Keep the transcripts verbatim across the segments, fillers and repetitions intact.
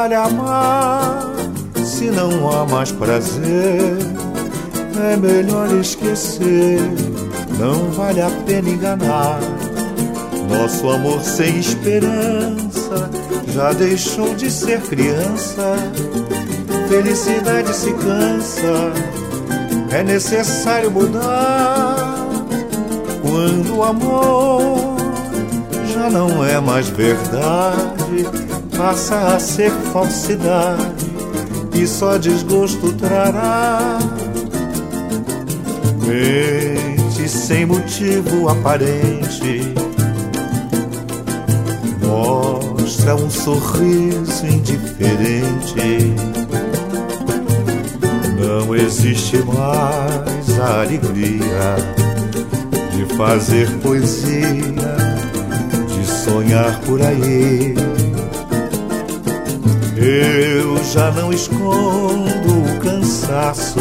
vale amar se não há mais prazer. É melhor esquecer, não vale a pena enganar. Nosso amor sem esperança já deixou de ser criança. Felicidade se cansa, é necessário mudar. Quando o amor já não é mais verdade, passa a ser falsidade e só desgosto trará. Mente sem motivo aparente, mostra um sorriso indiferente. Não existe mais a alegria de fazer poesia, de sonhar por aí. Eu já não escondo o cansaço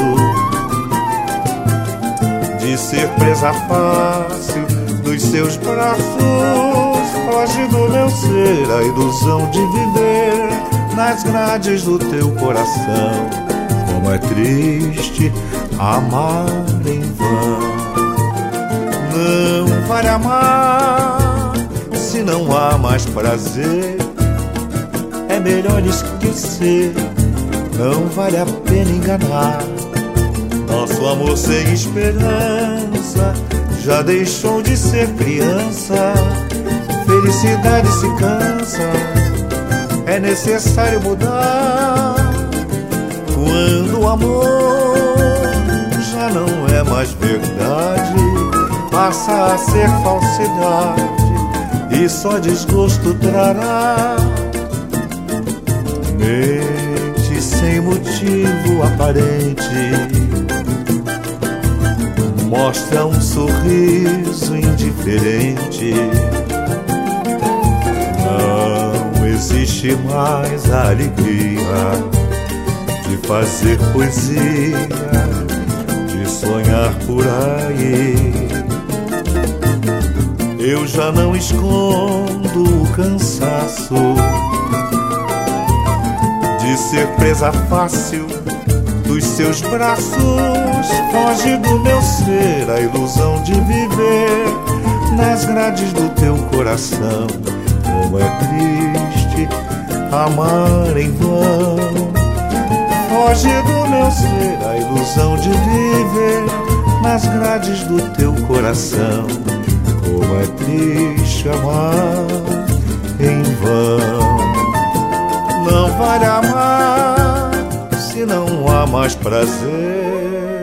de ser presa fácil nos seus braços. Foge do meu ser a ilusão de viver nas grades do teu coração. Como é triste amar em vão. Não vale amar se não há mais prazer. É melhor esquecer, não vale a pena enganar. Nosso amor sem esperança já deixou de ser criança. Felicidade se cansa, é necessário mudar. Quando o amor já não é mais verdade, passa a ser falsidade e só desgosto trará. Mente sem motivo aparente, mostra um sorriso indiferente. Não existe mais a alegria de fazer poesia, de sonhar por aí. Eu já não escondo o cansaço de ser presa fácil dos seus braços. Foge do meu ser a ilusão de viver nas grades do teu coração. Como é triste amar em vão. Foge do meu ser a ilusão de viver nas grades do teu coração. Como é triste amar em vão. Não vale amar se não há mais prazer.